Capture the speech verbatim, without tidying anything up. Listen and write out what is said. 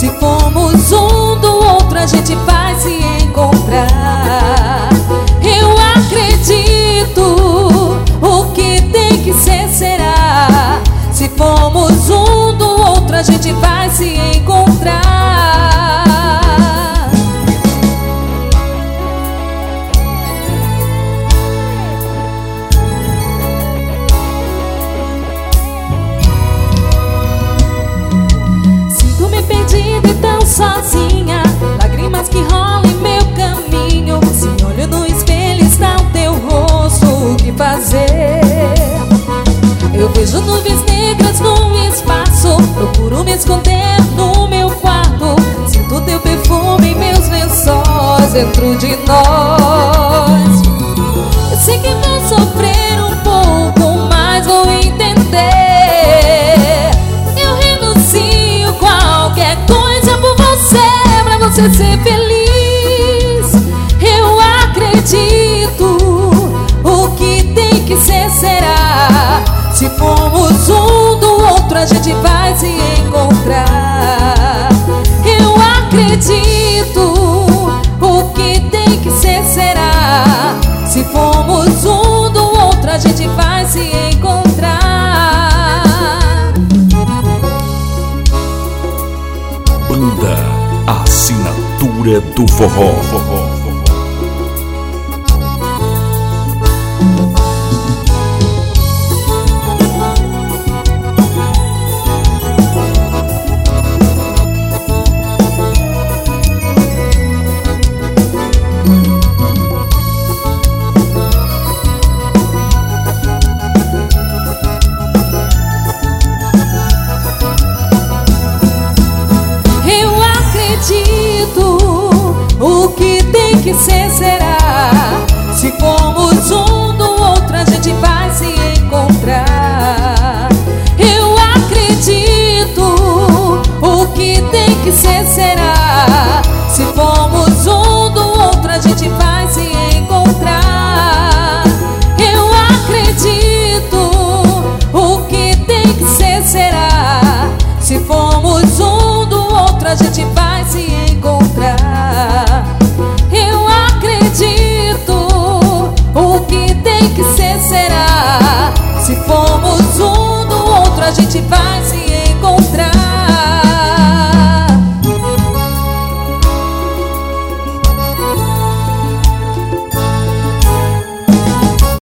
Se formos um do outro, a gente vai se encontrar. Eu acredito, o que tem que ser será. Se formos um do outro, a gente vai se encontrar. Sinto-me perdida e tão sozinha, lágrimas que rolam em meu caminho. Se olho no espelho está o teu rosto, o que fazer? Eu vejo nuvens negras no espaço, procuro me esconder no meu quarto. Sinto teu perfume em meus lençóis dentro de nós. Eu sei que vou sofrer um pouco, mas vou entender. Eu renuncio qualquer coisa por você, pra você ser feliz. Eu acredito, o que tem que ser será. Se formos um do outro, a gente vai se encontrar. Eu acredito, o que tem que ser será. Se formos um do outro, a gente vai se encontrar. Banda Assinatura do Forró. O que tem que ser será. Se formos um do outro, a gente vai se encontrar. Eu acredito, o que tem que ser será. Se formos um do outro, a gente vai se encontrar. Eu acredito, o que tem que ser será. Se formos um do outro, a gente vai se encontrar. Eu acredito, o que tem que ser será. Se formos um do outro, a gente vai